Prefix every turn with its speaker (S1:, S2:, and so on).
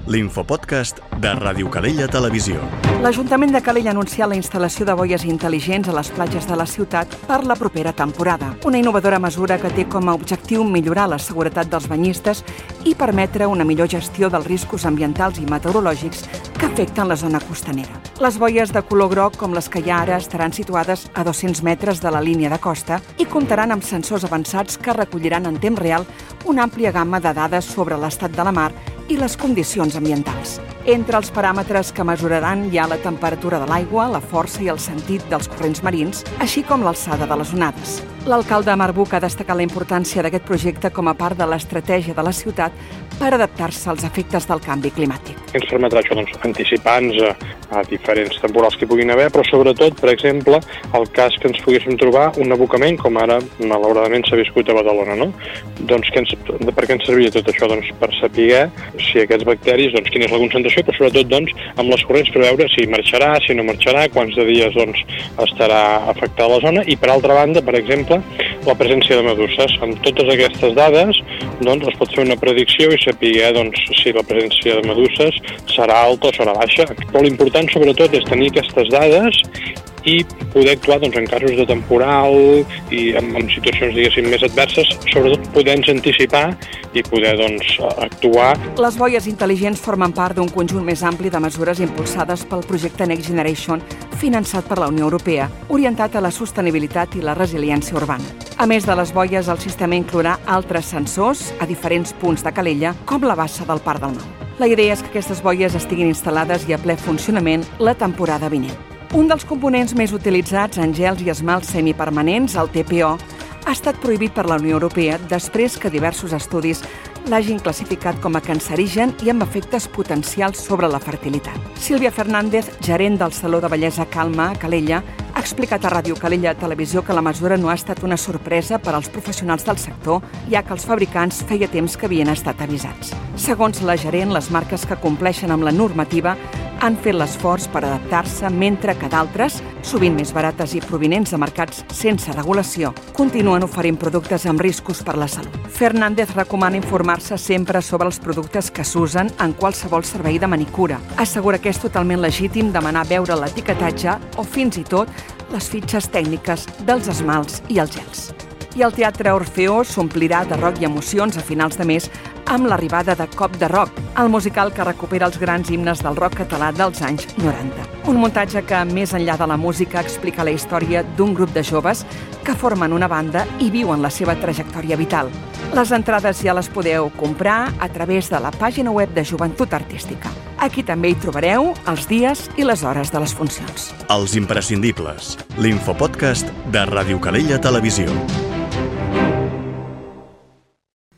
S1: l'infopodcast de Ràdio Calella Televisió.
S2: L'Ajuntament de Calella ha anunciat la instal·lació de boies intel·ligents a les platges de la ciutat per la propera temporada. Una innovadora mesura que té com a objectiu millorar la seguretat dels banyistes i permetre una millor gestió dels riscos ambientals i meteorològics que afecten la zona costanera. Les boies de color groc, com les que hi ha ara, estaran situades a 200 metres de la línia de costa i comptaran amb sensors avançats que recolliran en temps real una àmplia gamma de dades sobre l'estat de la mar i les condicions ambientals. Entre els paràmetres que mesuraran hi ha la temperatura de l'aigua, la força i el sentit dels corrents marins, així com l'alçada de les onades. L'alcalde Marc Buch ha destacat la importància d'aquest projecte com a part de l'estratègia de la ciutat per adaptar-se als efectes del canvi climàtic.
S3: Ens permetrà això, anticipar-nos a diferents temporals que puguin haver, però sobretot, per exemple, el cas que ens poguéssim trobar un abocament, com ara malauradament s'ha viscut a Badalona, no? Doncs per què ens servia tot això? Doncs per saber si aquests bacteris, quina és la concentració, però sobretot amb les corrents per veure si marxarà, si no marxarà, quants de dies estarà afectada la zona i, per altra banda, per exemple, la presència de meduses. Amb totes aquestes dades es pot fer una predicció i saber si la presència de meduses serà alta o serà baixa. Però l'important sobretot és tenir aquestes dades i poder actuar en casos de temporal i en situacions, més adverses, sobretot poder-nos anticipar i poder actuar.
S2: Les boies intel·ligents formen part d'un conjunt més ampli de mesures impulsades pel projecte Next Generation, finançat per la Unió Europea, orientat a la sostenibilitat i la resiliència urbana. A més de les boies, el sistema inclourà altres sensors a diferents punts de Calella, com la bassa del Parc del Nou. La idea és que aquestes boies estiguin instal·lades i a ple funcionament la temporada vinent. Un dels components més utilitzats en gels i esmalts semipermanents, el TPO, ha estat prohibit per la Unió Europea després que diversos estudis l'hagin classificat com a cancerigen i amb efectes potencials sobre la fertilitat. Sílvia Fernández, gerent del Saló de Bellesa Calma a Calella, ha explicat a Ràdio Calella Televisió que la mesura no ha estat una sorpresa per als professionals del sector, ja que els fabricants feia temps que havien estat avisats. Segons la gerent, les marques que compleixen amb la normativa han fet l'esforç per adaptar-se, mentre que d'altres, sovint més barates i provinents de mercats sense regulació, continuen oferint productes amb riscos per la salut. Fernández recomana informar-se sempre sobre els productes que s'usen en qualsevol servei de manicura. Assegura que és totalment legítim demanar veure l'etiquetatge o fins i tot les fitxes tècniques dels esmalts i els gels. I el Teatre Orfeó s'omplirà de rock i emocions a finals de mes amb l'arribada de Cop de Rock, el musical que recupera els grans himnes del rock català dels anys 90. Un muntatge que, més enllà de la música, explica la història d'un grup de joves que formen una banda i viuen la seva trajectòria vital. Les entrades ja les podeu comprar a través de la pàgina web de Joventut Artística. Aquí també hi trobareu els dies i les hores de les funcions.
S1: Els imprescindibles, l'infopodcast de Ràdio Calella Televisió.